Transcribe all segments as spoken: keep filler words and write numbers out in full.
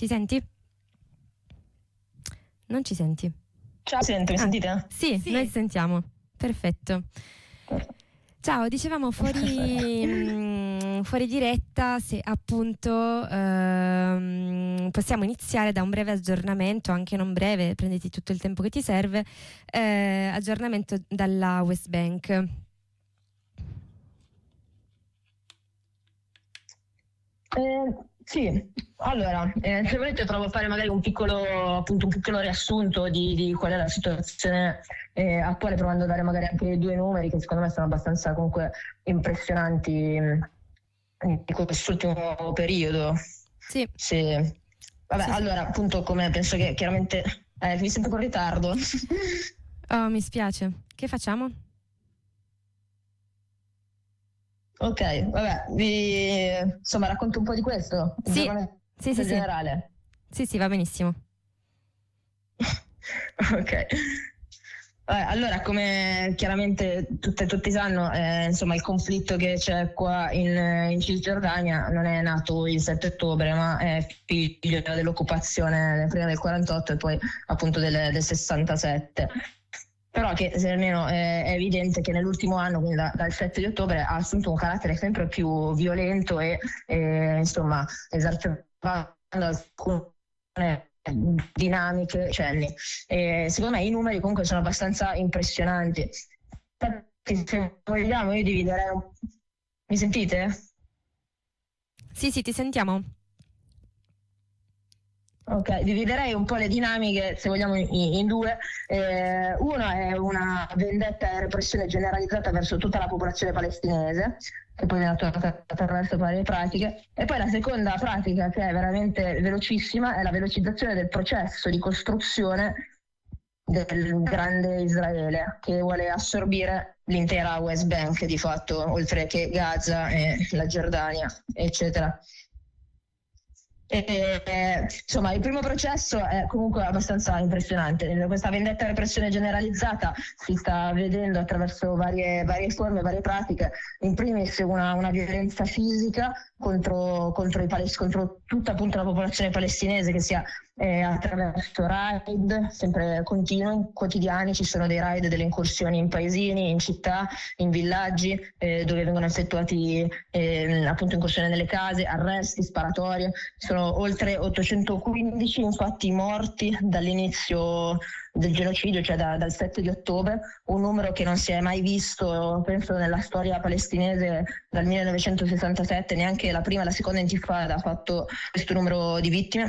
Ci senti? Non ci senti? Ciao, sento, mi ah, sentite? Sì, sì, noi sentiamo. Perfetto. Ciao, dicevamo fuori, mh, fuori diretta se appunto ehm, possiamo iniziare da un breve aggiornamento, anche non breve, prenditi tutto il tempo che ti serve, eh, aggiornamento dalla West Bank. Eh, sì, allora, eh, se volete provo a fare magari un piccolo, appunto, un piccolo riassunto di, di qual è la situazione eh, attuale, provando a dare magari anche due numeri che secondo me sono abbastanza comunque impressionanti mh, di quest'ultimo periodo. Sì. Se... Vabbè, sì, allora, sì. appunto, come penso che chiaramente... Eh, mi sento con ritardo. Oh, mi spiace. Che facciamo? Ok, vabbè, vi insomma racconto un po' di questo, il Sì, sì, sì, generale. Sì, sì, va benissimo. Ok. Vabbè, allora, come chiaramente tutte, tutti sanno, eh, insomma, il conflitto che c'è qua in, in Cisgiordania non è nato il sette ottobre, ma è figlio dell'occupazione prima del quarantotto e poi appunto del, del sessantasette. Però che se almeno eh, è evidente che nell'ultimo anno, quindi da, dal sette di ottobre, ha assunto un carattere sempre più violento e eh, insomma esacerbando alcune dinamiche cenni. E secondo me i numeri comunque sono abbastanza impressionanti. Se vogliamo io dividerei un... Mi sentite? Sì, sì, ti sentiamo. Ok, dividerei un po' le dinamiche, se vogliamo, in, in due. Eh, una è una vendetta e repressione generalizzata verso tutta la popolazione palestinese, che poi viene attuata attraverso varie pratiche. E poi la seconda pratica, che è veramente velocissima, è la velocizzazione del processo di costruzione del grande Israele, che vuole assorbire l'intera West Bank, di fatto, oltre che Gaza e la Giordania, eccetera. E, eh, insomma, il primo processo è comunque abbastanza impressionante. Questa vendetta e repressione generalizzata si sta vedendo attraverso varie, varie forme, varie pratiche. In primis una, una violenza fisica contro, contro, i palest- contro tutta appunto la popolazione palestinese, che sia eh, attraverso raid sempre continui, quotidiani. Ci sono dei raid, delle incursioni in paesini, in città, in villaggi, eh, dove vengono effettuati eh, appunto incursioni nelle case, arresti, sparatorie. Sono oltre ottocentoquindici infatti morti dall'inizio del genocidio, cioè da, dal sette di ottobre, un numero che non si è mai visto, penso, nella storia palestinese dal millenovecentosessantasette. Neanche la prima e la seconda intifada ha fatto questo numero di vittime.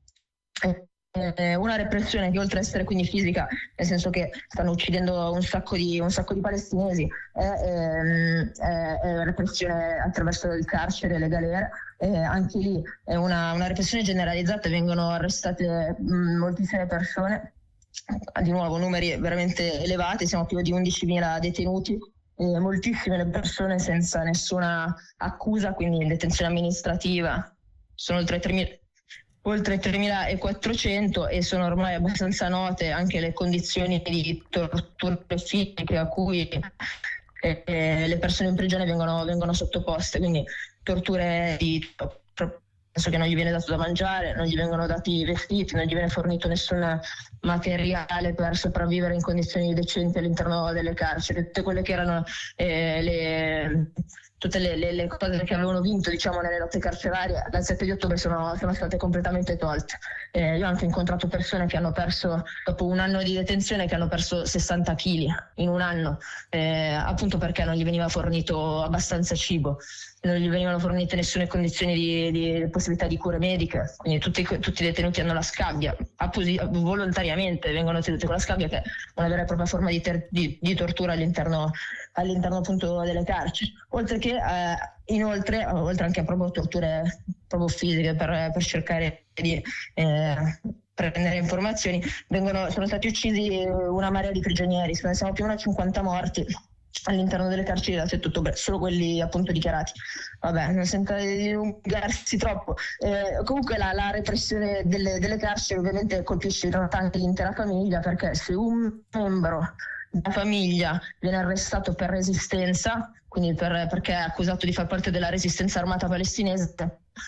Una repressione che, oltre a essere quindi fisica, nel senso che stanno uccidendo un sacco di, un sacco di palestinesi, è, è, è repressione attraverso il carcere e le galere. Eh, anche lì è una, una repressione generalizzata, vengono arrestate mh, moltissime persone, di nuovo numeri veramente elevati, siamo più di undicimila detenuti, eh, moltissime le persone senza nessuna accusa, quindi in detenzione amministrativa sono oltre tremila. Oltre tremilaquattrocento, e sono ormai abbastanza note anche le condizioni di torture fisiche a cui eh, le persone in prigione vengono, vengono sottoposte, quindi torture di penso che non gli viene dato da mangiare, non gli vengono dati vestiti, non gli viene fornito nessun materiale per sopravvivere in condizioni decenti all'interno delle carceri. Tutte quelle che erano eh, le tutte le, le, le cose che avevano vinto, diciamo, nelle lotte carcerarie dal sette di ottobre sono, sono state completamente tolte. Eh, io ho anche incontrato persone che hanno perso, dopo un anno di detenzione, che hanno perso sessanta chili in un anno, eh, appunto perché non gli veniva fornito abbastanza cibo, non gli venivano fornite nessune condizioni di, di possibilità di cure mediche, quindi tutti, tutti i detenuti hanno la scabbia, apposi, volontariamente vengono tenuti con la scabbia, che è una vera e propria forma di, ter, di, di tortura all'interno, all'interno appunto delle carceri, oltre che eh, inoltre, oltre anche a proprio torture proprio fisiche per, per cercare di eh, prendere informazioni, vengono, sono stati uccisi una marea di prigionieri, siamo più o meno cinquanta morti all'interno delle carceri dal sette ottobre, solo quelli appunto dichiarati. Vabbè, non sento di dilungarsi troppo. Eh, comunque la, la repressione delle, delle carceri ovviamente colpisce in realtà anche l'intera famiglia, perché se un membro della famiglia viene arrestato per resistenza, quindi per, perché è accusato di far parte della resistenza armata palestinese,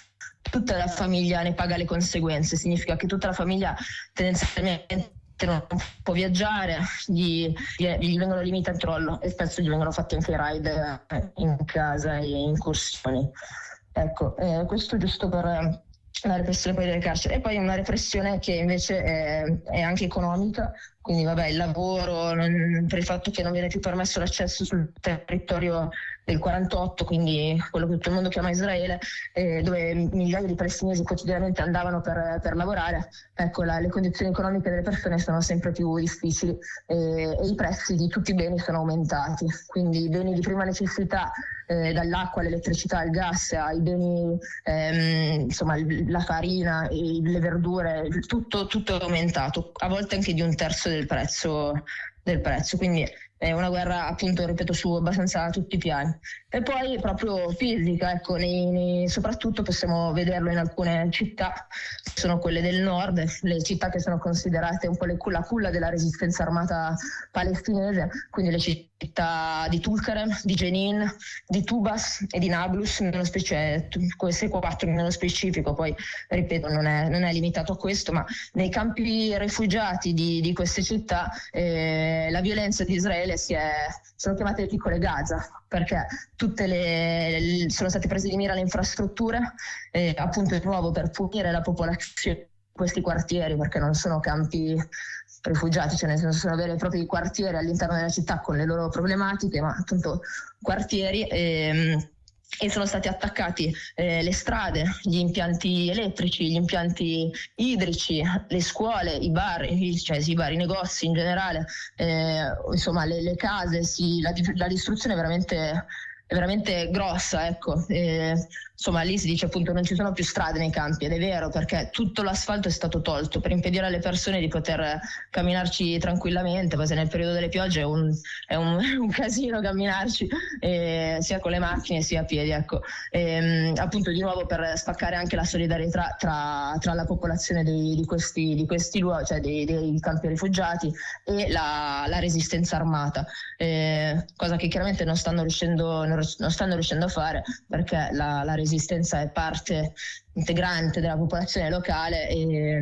tutta la famiglia ne paga le conseguenze. Significa che tutta la famiglia tendenzialmente non può viaggiare, gli, gli vengono limitati il controllo e spesso gli vengono fatti anche i ride in casa e incursioni. Ecco, eh, questo giusto per la repressione poi delle carceri. E poi una repressione che invece è, è anche economica, quindi vabbè, il lavoro, non, per il fatto che non viene più permesso l'accesso sul territorio del quarantotto, quindi quello che tutto il mondo chiama Israele, eh, dove migliaia di palestinesi quotidianamente andavano per, per lavorare. Ecco, la, le condizioni economiche delle persone sono sempre più difficili e, e i prezzi di tutti i beni sono aumentati, quindi i beni di prima necessità, eh, dall'acqua all'elettricità al gas ai beni, ehm, insomma la farina, le verdure, tutto, tutto è aumentato, a volte anche di un terzo del prezzo, del prezzo. Quindi è una guerra, appunto, ripeto, su abbastanza tutti i piani. E poi proprio fisica, ecco, nei, nei, soprattutto possiamo vederlo in alcune città, sono quelle del nord, le città che sono considerate un po' le, la culla della resistenza armata palestinese, quindi le città di Tulkarem, di Jenin, di Tubas e di Nablus, nello specie, queste quattro nello specifico. Poi ripeto, non è, non è limitato a questo, ma nei campi rifugiati di, di queste città eh, la violenza di Israele si è, sono chiamate le piccole Gaza, perché tutte le, le sono state prese di mira le infrastrutture, eh, appunto di nuovo per punire la popolazione di questi quartieri, perché non sono campi rifugiati, cioè nel senso sono veri e propri quartieri all'interno della città con le loro problematiche, ma appunto quartieri. Ehm, e sono stati attaccati eh, le strade, gli impianti elettrici, gli impianti idrici, le scuole, i bar, i, cioè i bar, i negozi in generale, eh, insomma le, le case, sì, la, la distruzione è veramente, è veramente grossa, ecco. E, insomma lì si dice appunto non ci sono più strade nei campi, ed è vero, perché tutto l'asfalto è stato tolto per impedire alle persone di poter camminarci tranquillamente, perché nel periodo delle piogge è un, è un, un casino camminarci, eh, sia con le macchine sia a piedi, ecco. E, appunto di nuovo per spaccare anche la solidarietà tra, tra la popolazione dei, di questi, di questi luoghi, cioè dei, dei campi rifugiati, e la, la resistenza armata, eh, cosa che chiaramente non stanno riuscendo, non, non stanno riuscendo a fare, perché la, la resistenza è parte integrante della popolazione locale e,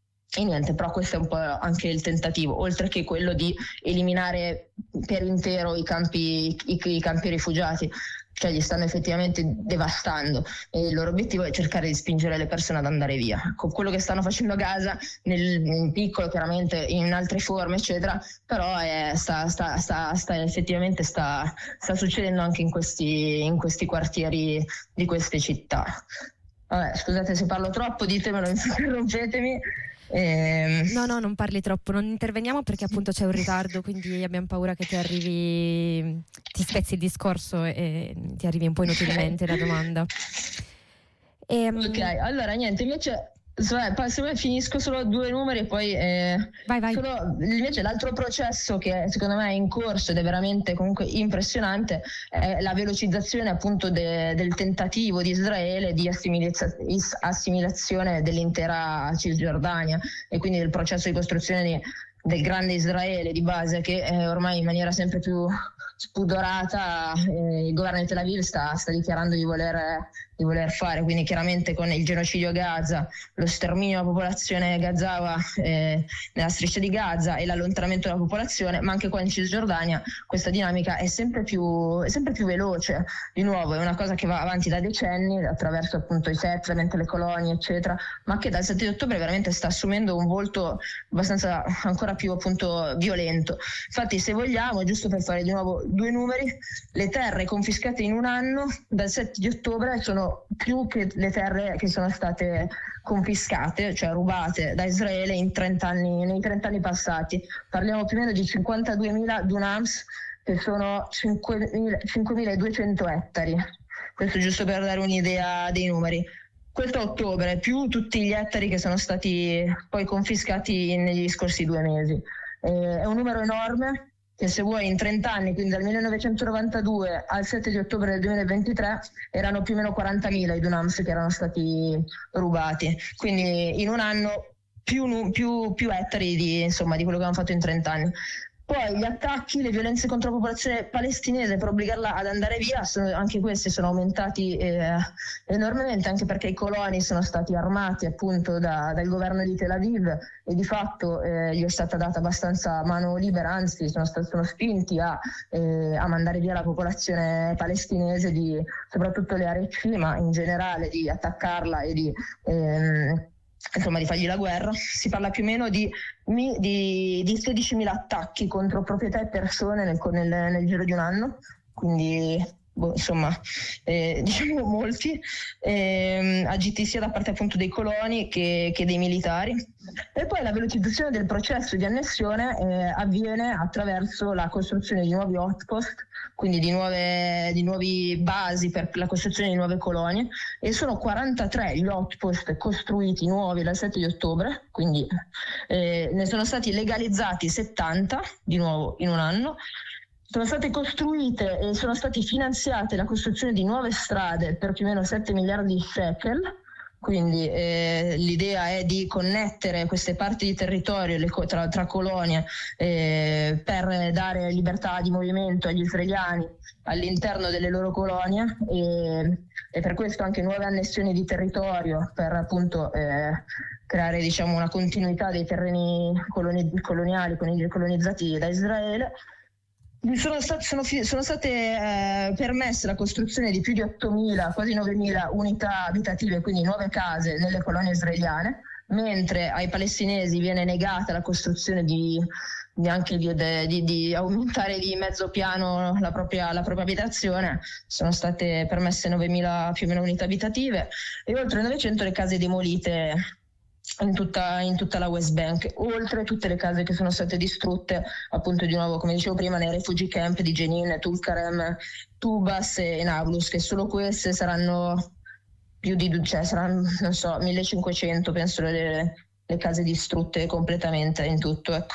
e niente, però questo è un po' anche il tentativo, oltre che quello di eliminare per intero i campi, i, i campi rifugiati, cioè li stanno effettivamente devastando, e il loro obiettivo è cercare di spingere le persone ad andare via. Con quello che stanno facendo a Gaza, nel, in piccolo chiaramente, in altre forme eccetera, però è, sta, sta, sta, sta effettivamente sta, sta succedendo anche in questi, in questi quartieri di queste città. Vabbè, scusate se parlo troppo, ditemelo, interrompetemi. Eh... No, no, non parli troppo, non interveniamo perché appunto c'è un ritardo, quindi abbiamo paura che ti arrivi, ti spezzi il discorso e ti arrivi un po' inutilmente la domanda. E, ok, allora niente, invece poi se me finisco solo due numeri e poi eh, vai, vai. Solo, invece l'altro processo che secondo me è in corso ed è veramente comunque impressionante è la velocizzazione appunto de, del tentativo di Israele di assimilazio, assimilazione dell'intera Cisgiordania, e quindi del processo di costruzione di, del grande Israele di base, che eh, ormai in maniera sempre più spudorata eh, il governo di Tel Aviv sta, sta dichiarando di voler, di voler fare, quindi chiaramente con il genocidio a Gaza, lo sterminio della popolazione gazawa eh, nella striscia di Gaza e l'allontanamento della popolazione, ma anche qua in Cisgiordania questa dinamica è sempre più, è sempre più veloce. Di nuovo è una cosa che va avanti da decenni attraverso appunto i settlement, le colonie eccetera, ma che dal sette di ottobre veramente sta assumendo un volto abbastanza ancora più appunto violento. Infatti, se vogliamo, giusto per fare di nuovo due numeri, le terre confiscate in un anno dal sette di ottobre sono più che le terre che sono state confiscate, cioè rubate da Israele in trenta anni, nei trenta anni passati. Parliamo più o meno di cinquantaduemila dunams, che sono cinquemiladuecento ettari. Questo giusto per dare un'idea dei numeri. Questo a ottobre, più tutti gli ettari che sono stati poi confiscati negli scorsi due mesi. Eh, è un numero enorme che, se vuoi, in trenta anni, quindi dal millenovecentonovantadue al sette di ottobre del duemilaventitré, erano più o meno quarantamila i dunams che erano stati rubati. Quindi in un anno più, più, più ettari di, insomma, di quello che hanno fatto in trenta anni. Poi gli attacchi, le violenze contro la popolazione palestinese per obbligarla ad andare via, sono, anche questi sono aumentati eh, enormemente, anche perché i coloni sono stati armati appunto da, dal governo di Tel Aviv e di fatto eh, gli è stata data abbastanza mano libera, anzi sono, stati, sono spinti a, eh, a mandare via la popolazione palestinese, di, soprattutto le aree C, ma in generale di attaccarla e di... Ehm, insomma di fargli la guerra. Si parla più o meno di, di, di sedicimila attacchi contro proprietà e persone nel, nel, nel giro di un anno, quindi boh, insomma eh, diciamo molti, eh, agiti sia da parte appunto dei coloni che, che dei militari. E poi la velocizzazione del processo di annessione eh, avviene attraverso la costruzione di nuovi outpost, quindi di nuove di nuovi basi per la costruzione di nuove colonie, e sono quarantatré gli outpost costruiti nuovi dal sette di ottobre, quindi eh, ne sono stati legalizzati settanta di nuovo in un anno. Sono state costruite e sono state finanziate la costruzione di nuove strade per più o meno sette miliardi di shekel. Quindi eh, l'idea è di connettere queste parti di territorio le, tra, tra colonie eh, per dare libertà di movimento agli israeliani all'interno delle loro colonie, e, e per questo anche nuove annessioni di territorio per appunto eh, creare diciamo una continuità dei terreni coloni, coloniali colonizzati da Israele. Sono state, sono, sono state eh, permesse la costruzione di più di ottomila, quasi novemila unità abitative, quindi nuove case nelle colonie israeliane, mentre ai palestinesi viene negata la costruzione di, di anche di, di, di aumentare di mezzo piano la propria, la propria abitazione. Sono state permesse novemila più o meno unità abitative e oltre novecento le case demolite In tutta, in tutta la West Bank, oltre tutte le case che sono state distrutte appunto di nuovo, come dicevo prima, nei refugee camp di Jenin, Tulkarem, Tubas e Nablus, che solo queste saranno più di, cioè saranno, non so, millecinquecento penso le, le case distrutte completamente in tutto, ecco.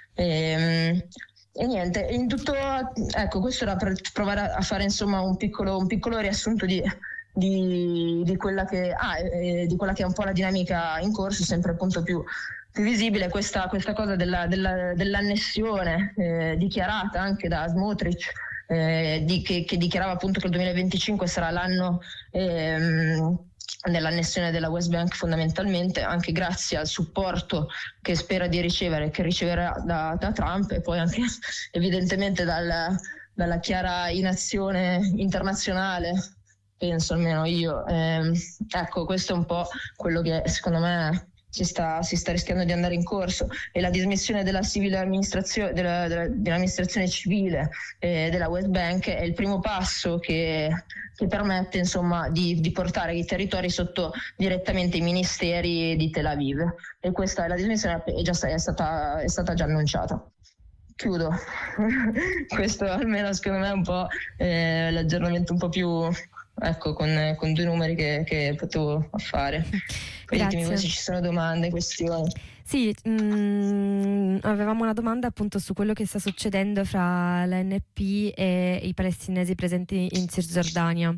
E, e niente, in tutto, ecco, questo era per provare a fare insomma un piccolo, un piccolo riassunto di Di, di, quella che, ah, eh, di quella che è un po' la dinamica in corso, sempre appunto più, più visibile, questa, questa cosa della, della, dell'annessione eh, dichiarata anche da Smotrich, eh, di, che, che dichiarava appunto che il duemilaventicinque sarà l'anno ehm, dell'annessione della West Bank, fondamentalmente anche grazie al supporto che spera di ricevere, che riceverà da, da Trump, e poi anche evidentemente dal, dalla chiara inazione internazionale, penso almeno io. Eh, ecco, questo è un po' quello che secondo me si sta, si sta rischiando di andare in corso, e la dismissione della civile amministrazione, della, della, dell'amministrazione civile eh, della West Bank è il primo passo che, che permette insomma di, di portare i territori sotto direttamente i ministeri di Tel Aviv, e questa è la dismissione è, già, è, stata, è stata già annunciata. Chiudo. Questo almeno secondo me è un po' eh, l'aggiornamento un po' più, ecco, con, con due numeri che, che potevo fare. Poi ditemi se ci sono domande, questioni. Sì, mh, avevamo una domanda appunto su quello che sta succedendo fra l'A N P e i palestinesi presenti in Cisgiordania.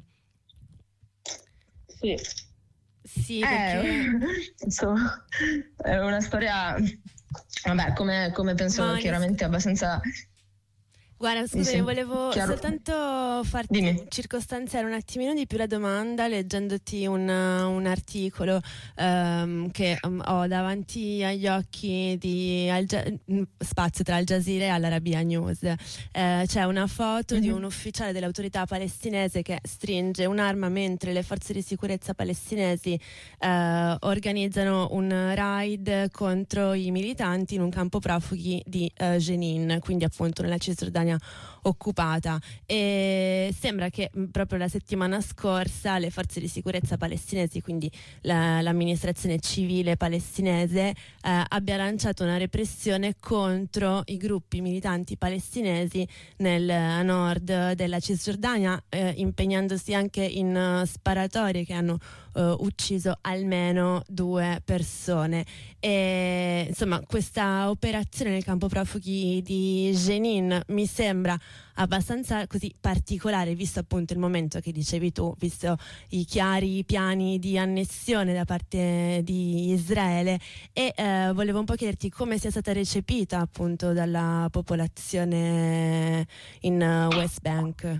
Sì. Sì, perché eh, insomma, è una storia, vabbè, come, come penso Ma chiaramente ne... abbastanza... Guarda, scusami, volevo chiaro. soltanto farti Dimmi. circostanziare un attimino di più la domanda leggendoti un, un articolo um, che um, ho davanti agli occhi di Al Gia- spazio tra Al Jazeera e Al-Arabiya News. Eh, c'è una foto mm-hmm. di un ufficiale dell'autorità palestinese che stringe un'arma mentre le forze di sicurezza palestinesi eh, organizzano un raid contro i militanti in un campo profughi di eh, Jenin, quindi appunto nella Cisgiordania occupata, e sembra che proprio la settimana scorsa le forze di sicurezza palestinesi, quindi la, l'amministrazione civile palestinese, eh, abbia lanciato una repressione contro i gruppi militanti palestinesi nel a nord della Cisgiordania, eh, impegnandosi anche in uh, sparatorie che hanno uh, ucciso almeno due persone. E insomma, questa operazione nel campo profughi di Jenin mi sembra abbastanza così particolare, visto appunto il momento che dicevi tu, visto i chiari piani di annessione da parte di Israele, e eh, volevo un po' chiederti come sia stata recepita appunto dalla popolazione in uh, West Bank.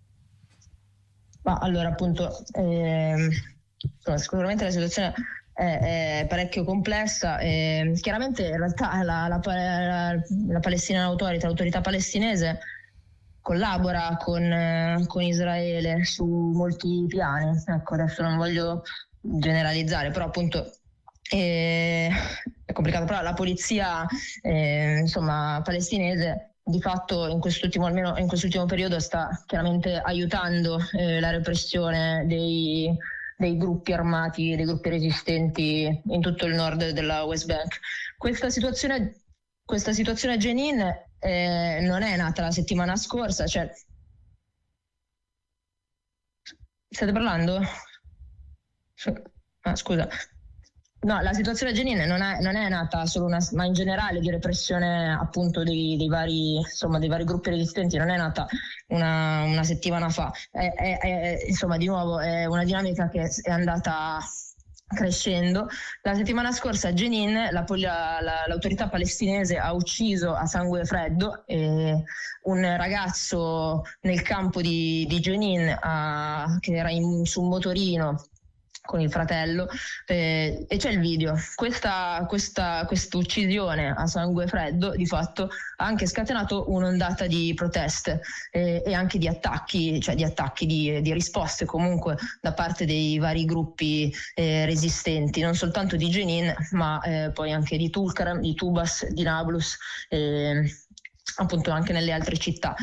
Ma allora appunto ehm, sicuramente la situazione è, è parecchio complessa. E chiaramente in realtà la, la, la, la Palestinian Authority, l'autorità palestinese, collabora con, con Israele su molti piani. Ecco, adesso non voglio generalizzare, però appunto eh, è complicato. Però la polizia eh, insomma palestinese di fatto in quest'ultimo, almeno in quest'ultimo periodo, sta chiaramente aiutando eh, la repressione dei, dei gruppi armati, dei gruppi resistenti in tutto il nord della West Bank. Questa situazione, questa situazione a Jenin eh, non è nata la settimana scorsa, cioè... State parlando? Ah, scusa. No, la situazione a Jenin non è, non è nata solo una, ma in generale di repressione appunto dei, dei vari, insomma, dei vari gruppi resistenti non è nata una, una settimana fa. È, è, è, insomma, di nuovo è una dinamica che è andata crescendo. La settimana scorsa a Jenin la, la, l'autorità palestinese ha ucciso a sangue freddo eh, un ragazzo nel campo di, di Jenin a, che era in, su un motorino con il fratello eh, e c'è il video. Questa, questa, questa uccisione a sangue freddo di fatto ha anche scatenato un'ondata di proteste eh, e anche di attacchi, cioè di attacchi, di, di risposte comunque da parte dei vari gruppi eh, resistenti, non soltanto di Jenin ma eh, poi anche di Tulkarem, di Tubas, di Nablus, eh, appunto anche nelle altre città,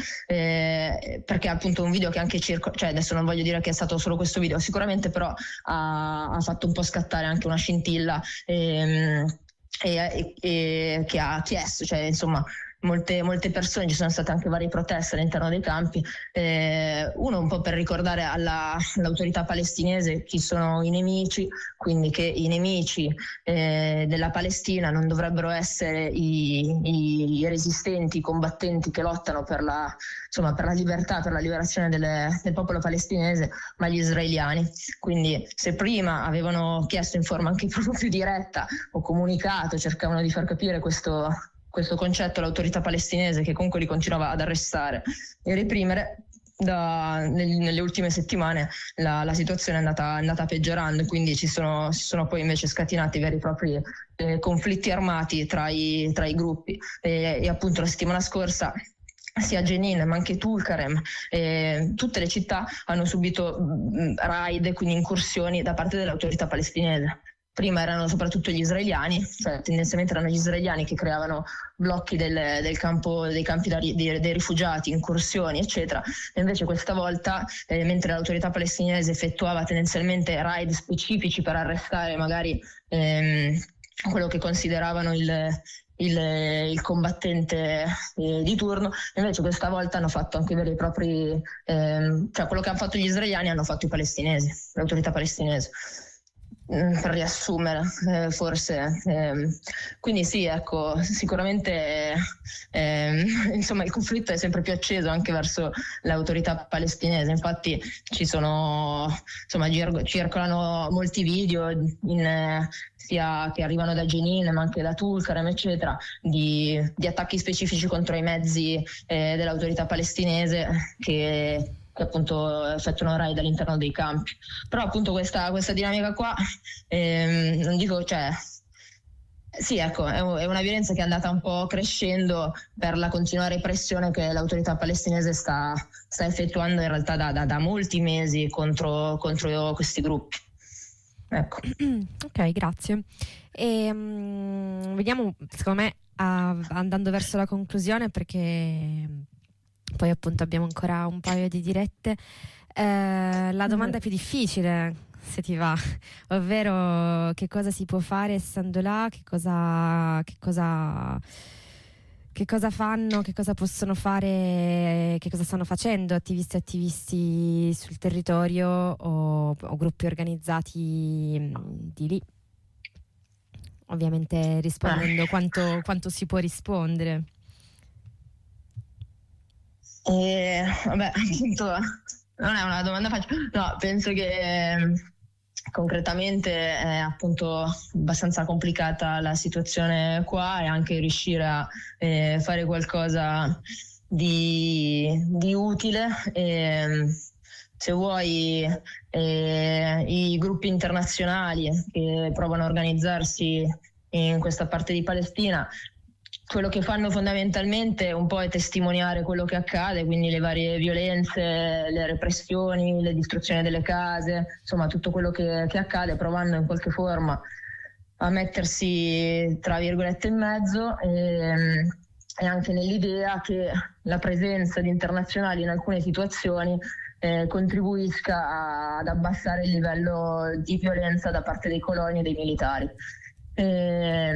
eh, perché appunto un video che anche circola, cioè adesso non voglio dire che è stato solo questo video, sicuramente però ha, ha fatto un po' scattare anche una scintilla ehm, e, e, e che ha chiesto, cioè insomma molte, molte persone, ci sono state anche varie proteste all'interno dei campi, eh, uno un po' per ricordare alla, all'autorità palestinese chi sono i nemici, quindi che i nemici eh, della Palestina non dovrebbero essere i, i resistenti, i combattenti che lottano per la, insomma, per la libertà, per la liberazione delle, del popolo palestinese, ma gli israeliani. Quindi se prima avevano chiesto in forma anche proprio più diretta o comunicato, cercavano di far capire questo questo concetto all'autorità palestinese, che comunque li continuava ad arrestare e reprimere, da, nel, nelle ultime settimane la, la situazione è andata, è andata peggiorando, quindi ci sono, si sono poi invece scatenati veri e propri eh, conflitti armati tra i, tra i gruppi e, e appunto la settimana scorsa sia Jenin ma anche Tulkarem, eh, tutte le città hanno subito mh, raid, quindi incursioni da parte dell'autorità palestinese. Prima erano soprattutto gli israeliani, cioè tendenzialmente erano gli israeliani che creavano blocchi del, del campo, dei campi da, dei, dei rifugiati, incursioni, eccetera. E invece questa volta, eh, mentre l'autorità palestinese effettuava tendenzialmente raid specifici per arrestare magari ehm, quello che consideravano il, il, il combattente eh, di turno, invece questa volta hanno fatto anche veri e propri, ehm, cioè quello che hanno fatto gli israeliani hanno fatto i palestinesi, l'autorità palestinese. Per riassumere, eh, forse. Eh, quindi sì, ecco, sicuramente eh, insomma il conflitto è sempre più acceso anche verso l'autorità palestinese. Infatti ci sono, insomma, gir- circolano molti video in, eh, sia che arrivano da Jenin ma anche da Tulkarem, eccetera, di, di attacchi specifici contro i mezzi eh, dell'autorità palestinese che che appunto effettuano raid all'interno dei campi. Però appunto questa, questa dinamica qua ehm, non dico, cioè sì, ecco, è, è una violenza che è andata un po' crescendo per la continua repressione che l'autorità palestinese sta, sta effettuando in realtà da, da, da molti mesi contro, contro questi gruppi. Ecco. Ok, grazie. E, um, vediamo, secondo me, uh, andando verso la conclusione, perché poi appunto abbiamo ancora un paio di dirette, eh, la domanda più difficile, se ti va, ovvero che cosa si può fare essendo là, che cosa, che cosa, che che cosa fanno, che cosa possono fare, che cosa stanno facendo attivisti e attivisti sul territorio o, o gruppi organizzati mh, di lì. Ovviamente rispondendo ah. quanto, quanto si può rispondere. E, vabbè, appunto, non è una domanda facile. No, penso che concretamente è appunto abbastanza complicata la situazione qua, e anche riuscire a eh, fare qualcosa di, di utile. E, se vuoi, eh, i gruppi internazionali che provano a organizzarsi in questa parte di Palestina, quello che fanno fondamentalmente un po' è testimoniare quello che accade, quindi le varie violenze, le repressioni, le distruzioni delle case, insomma tutto quello che, che accade, provando in qualche forma a mettersi tra virgolette in mezzo, e, e anche nell'idea che la presenza di internazionali in alcune situazioni eh, contribuisca a, ad abbassare il livello di violenza da parte dei coloni e dei militari. E,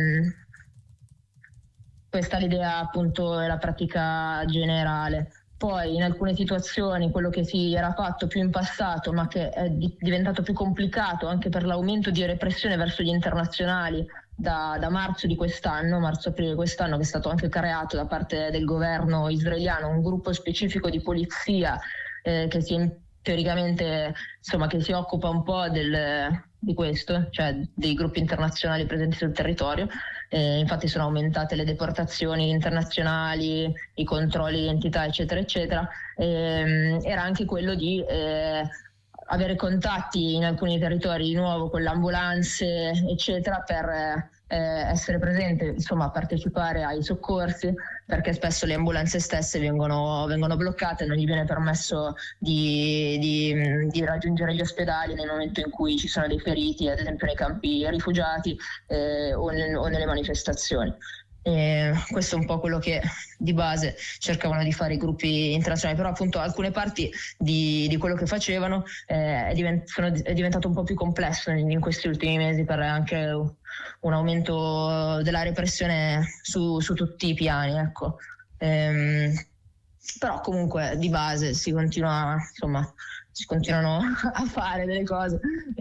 questa è l'idea, appunto, è la pratica generale. Poi in alcune situazioni quello che si era fatto più in passato, ma che è di- diventato più complicato anche per l'aumento di repressione verso gli internazionali da, da marzo di quest'anno, marzo-aprile di quest'anno, che è stato anche creato da parte del governo israeliano un gruppo specifico di polizia eh, che si teoricamente, insomma, che si occupa un po' del, di questo, cioè dei gruppi internazionali presenti sul territorio. Eh, infatti sono aumentate le deportazioni internazionali, i controlli di identità, eccetera, eccetera. Eh, era anche quello di eh, avere contatti in alcuni territori di nuovo con le ambulanze, eccetera, per eh, essere presente, insomma, partecipare ai soccorsi, perché spesso le ambulanze stesse vengono, vengono bloccate, non gli viene permesso di, di, di raggiungere gli ospedali nel momento in cui ci sono dei feriti, ad esempio nei campi rifugiati eh, o, nel, o nelle manifestazioni. E questo è un po' quello che di base cercavano di fare i gruppi internazionali, però appunto alcune parti di, di quello che facevano eh, è, divent- sono, è diventato un po' più complesso in, in questi ultimi mesi, per anche un aumento della repressione su, su tutti i piani, ecco. Ehm, però comunque di base si continua, insomma, si continuano a fare delle cose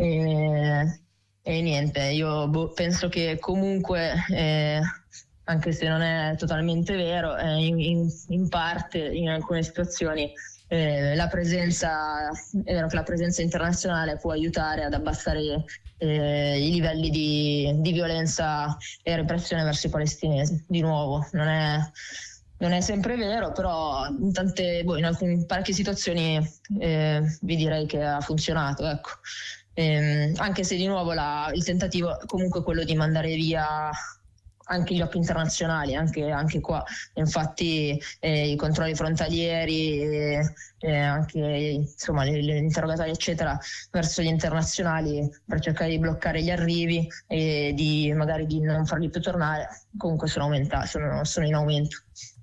e, e niente, io boh, penso che comunque eh, anche se non è totalmente vero, eh, in, in, in parte, in alcune situazioni, eh, la presenza, è vero che la presenza internazionale può aiutare ad abbassare eh, i livelli di, di violenza e repressione verso i palestinesi. Di nuovo, non è, non è sempre vero, però in tante, boh, in alcune parecchie situazioni eh, vi direi che ha funzionato, ecco. Ehm, anche se di nuovo la, il tentativo è comunque quello di mandare via anche gli occhi internazionali, anche, anche qua. Infatti eh, i controlli frontalieri, eh, eh, anche insomma le, le interrogatori eccetera verso gli internazionali per cercare di bloccare gli arrivi e di magari di non farli più tornare, comunque sono aumentati, sono, sono in aumento.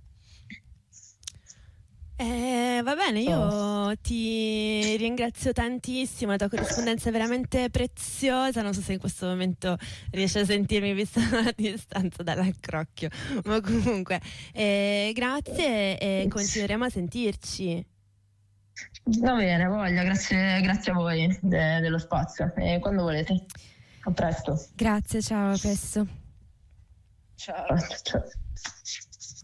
Eh, va bene, io oh. ti ringrazio tantissimo, la tua corrispondenza è veramente preziosa, non so se in questo momento riesci a sentirmi vista a distanza dall'accrocchio, ma comunque eh, grazie e continueremo a sentirci. Va bene, voglia, grazie, grazie a voi de, dello spazio e quando volete. A presto. Grazie, ciao, a presto. Ciao, ciao.